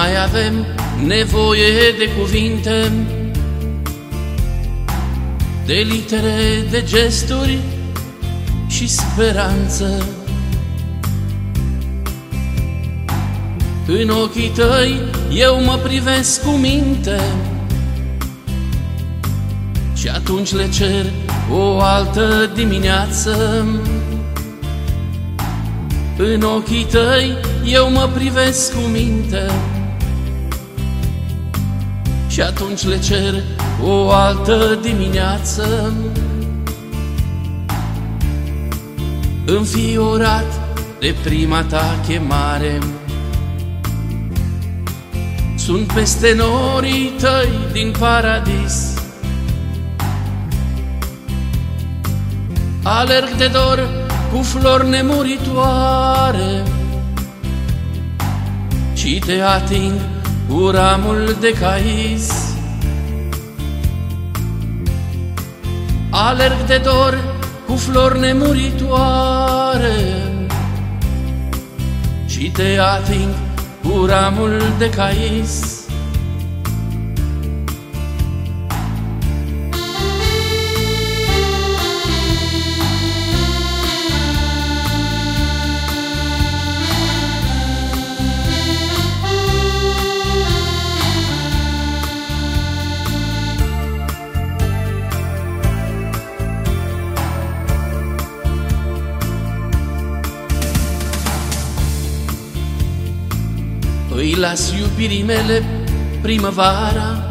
mai avem nevoie de cuvinte, de litere, de gesturi și speranță. În ochii tăi eu mă privesc cu minte și atunci le cer o altă dimineață. În ochii tăi eu mă privesc cu minte și atunci le cer o altă dimineață. Înfiorat de prima ta chemare, sunt peste norii tăi din paradis. Alerg de dor cu flori nemuritoare și te ating cu ramul de cais. Alerg de dor cu flori nemuritoare și te ating cu ramul de cais. Îi las iubirii mele primăvara,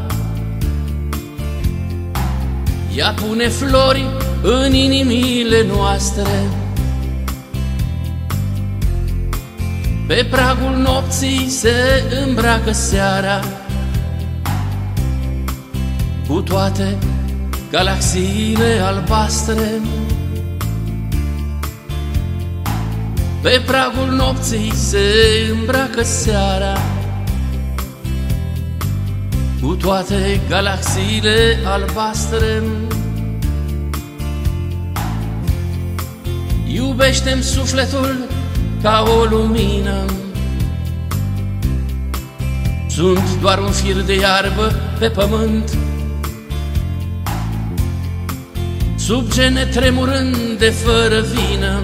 ea pune flori în inimile noastre. Pe pragul nopții se îmbracă seara cu toate galaxiile albastre. Pe pragul nopții se îmbracă seara cu toate galaxiile albastre. Iubește-mi sufletul ca o lumină, sunt doar un fir de iarbă pe pământ, sub gene tremurând de fără vină.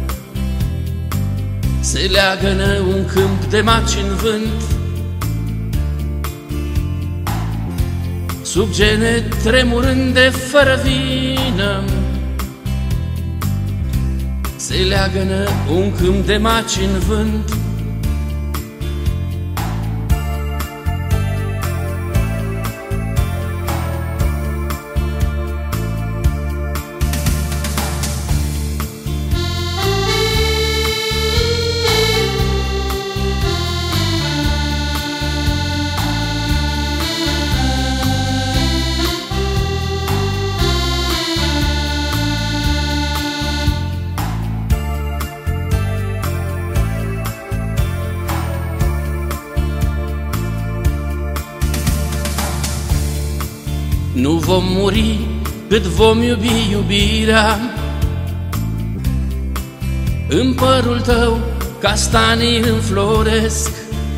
Se leagănă un câmp de maci în vânt, sub gene tremurând de fără vină. Se leagănă un câmp de maci în vânt. Nu vom muri cât vom iubi iubirea. În părul tău castanii înfloresc,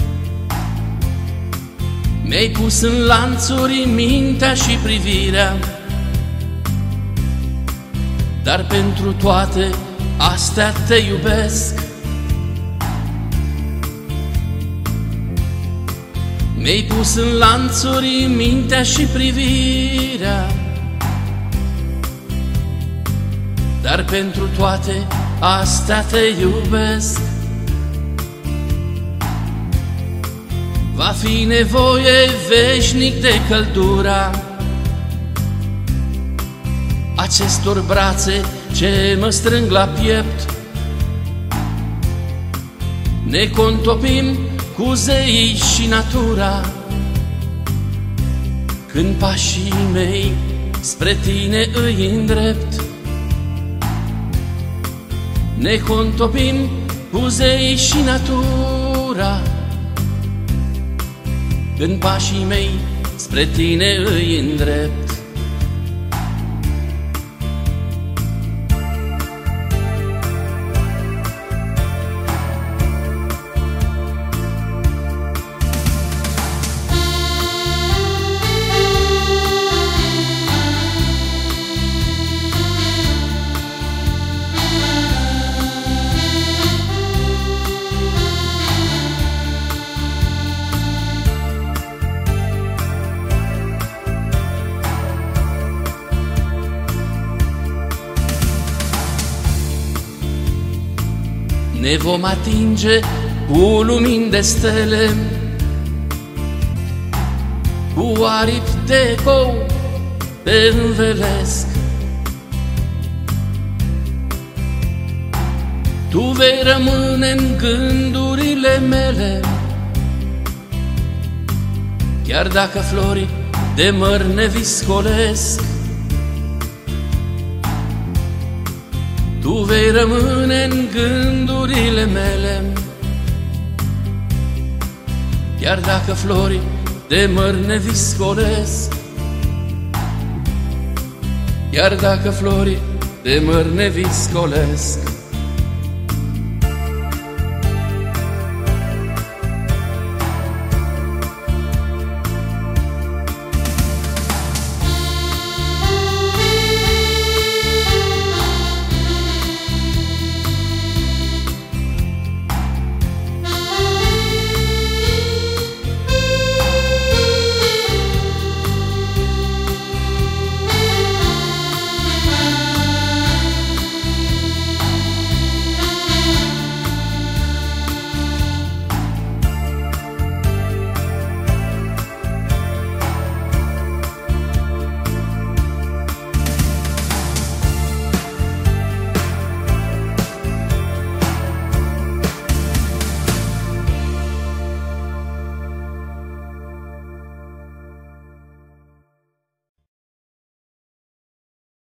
mi-ai pus în lanțuri mintea și privirea. Dar pentru toate astea te iubesc. Mi-ai pus în lanțuri mintea și privirea. Dar pentru toate astea te iubesc. Va fi nevoie veșnic de căldura acestor brațe ce mă strâng la piept. Ne contopim cu zeii și natura, când pașii mei spre tine îi îndrept. Ne contopim cu zeii și natura, când pașii mei spre tine îi îndrept. ne vom atinge cu lumini de stele, cu aripi de ecou te învelesc. Tu vei rămâne în gândurile mele, chiar dacă florii de măr ne viscolesc. Tu vei rămâne în gândurile mele, chiar dacă florii de măr ne viscolesc. Chiar dacă florii de măr ne viscolesc.